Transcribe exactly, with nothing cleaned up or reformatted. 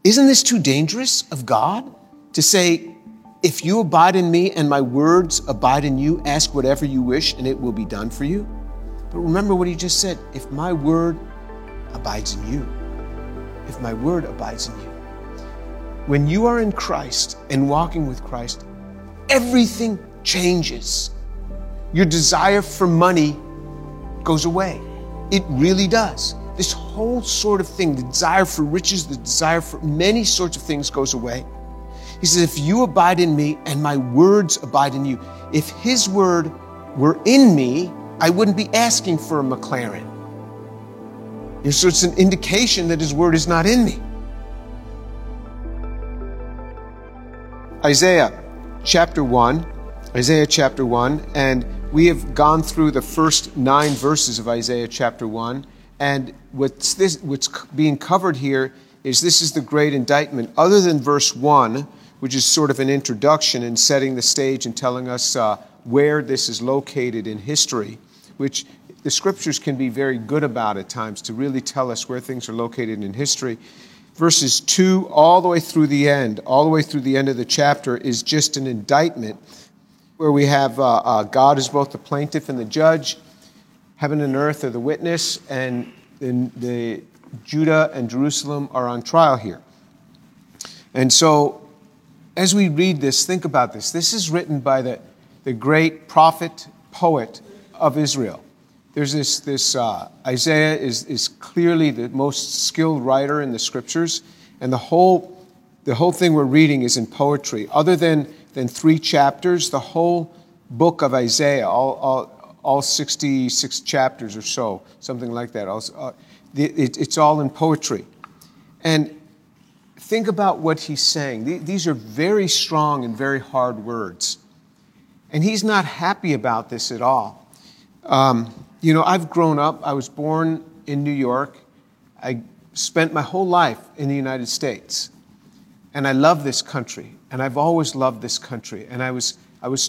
Isn't this too dangerous of God to say, if you abide in me and my words abide in you, ask whatever you wish and it will be done for you? But remember what he just said, if my word abides in you, if my word abides in you. When you are in Christ and walking with Christ, everything changes. Your desire for money goes away. It really does. This whole sort of thing, the desire for riches, the desire for many sorts of things goes away. He says, if you abide in me and my words abide in you, if his word were in me, I wouldn't be asking for a McLaren. So it's an indication that his word is not in me. Isaiah chapter one, Isaiah chapter one, and we have gone through the first nine verses of Isaiah chapter one, and what's, this, what's being covered here is this is the great indictment. Other than verse one, which is sort of an introduction and setting the stage and telling us uh, where this is located in history, which the scriptures can be very good about at times to really tell us where things are located in history. Verses two all the way through the end, all the way through the end of the chapter is just an indictment where we have uh, uh, God is both the plaintiff and the judge, heaven and earth are the witness, and in the Judah and Jerusalem are on trial here. And so as we read this, think about this. This is written by the, the great prophet, poet of Israel. There's this, this uh, Isaiah is, is clearly the most skilled writer in the scriptures, and the whole, the whole thing we're reading is in poetry. Other than, than three chapters, the whole book of Isaiah, all, all, all sixty-six chapters or so, something like that, also, uh, it, it's all in poetry. And think about what he's saying. These are very strong and very hard words. And he's not happy about this at all. Um, you know, I've grown up, I was born in New York. I spent my whole life in the United States. And I love this country. And I've always loved this country. And I was I was